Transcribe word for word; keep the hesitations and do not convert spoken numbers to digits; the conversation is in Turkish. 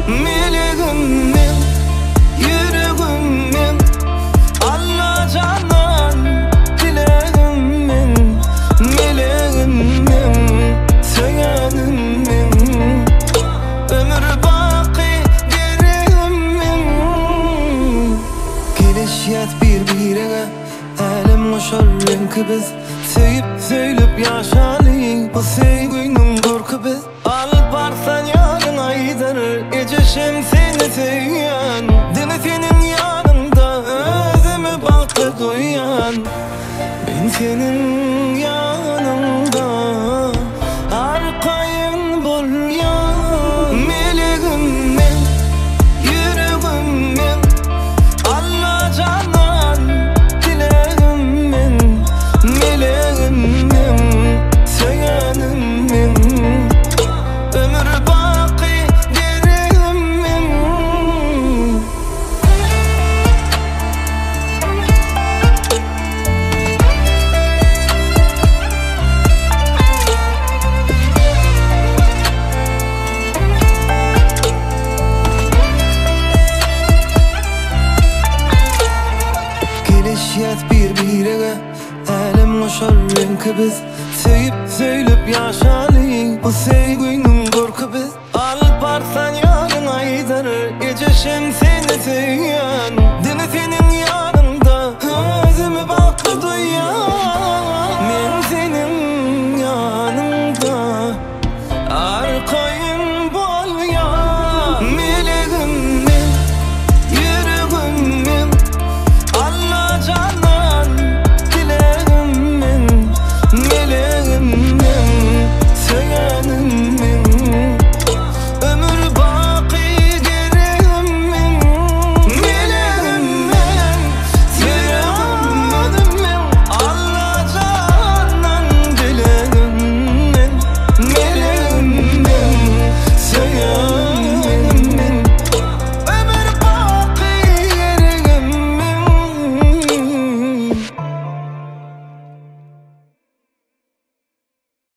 Miligimmin, yüregimmin, Allah canan dilegimmin, miligimmin, söýenimmin, ömür baqy diregimmin. Gelişýät bir-birine, älim goşar renki biz, söýüp söýlüp ýaşaly, bu söýgüniň gorky biz. Alyp barsan ýaryň aýdyr, ejeşim seni söýýän, dini senin ýanynda özümi bakly goýýan. Men senin ýanynda arkaýyn bolýan. Miligimmin, yüregimmin, Allah canan dilegimmin, miligimmin, söýenimmin, ömür baqy diregimmin. Gelişýät bir-birine, älim goşar renki biz, söýüp söýlüp ýaşaly, bu söýgüniň gorky biz. Alyp barsan ýaryň aýdyr, ejeşim seni söýýän,